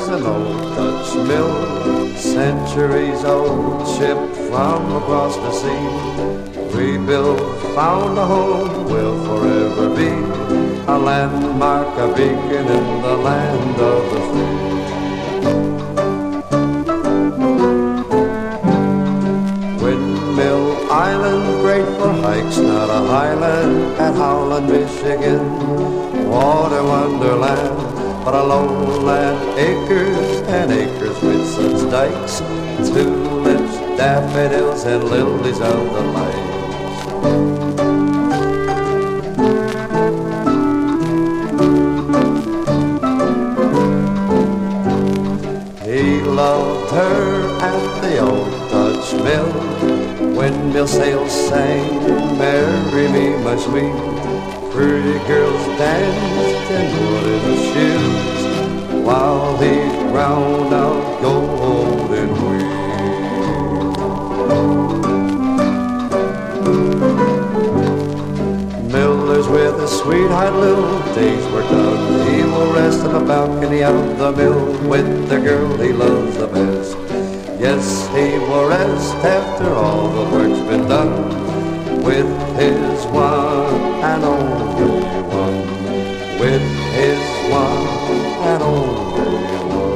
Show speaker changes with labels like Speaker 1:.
Speaker 1: there's an old Dutch mill, centuries old, shipped from across the sea. Rebuilt, found a home, will forever be a landmark, a beacon in the land of the free. Windmill Island, great for hikes, not a highland at Howland, Michigan. Water wonderland, but a lowland, acres and acres with such dikes, tulips, daffodils, and lilies of the light. He loved her at the old Dutch mill. Windmill sails sang, "Marry me, my sweet." Pretty girls danced in wooden shoes while he ground out golden wheat. Millers with a sweetheart little days were done. He will rest on the balcony of the mill with the girl he loves the best. Yes, he will rest after all the work's been done with his one and only one, with his one and only one.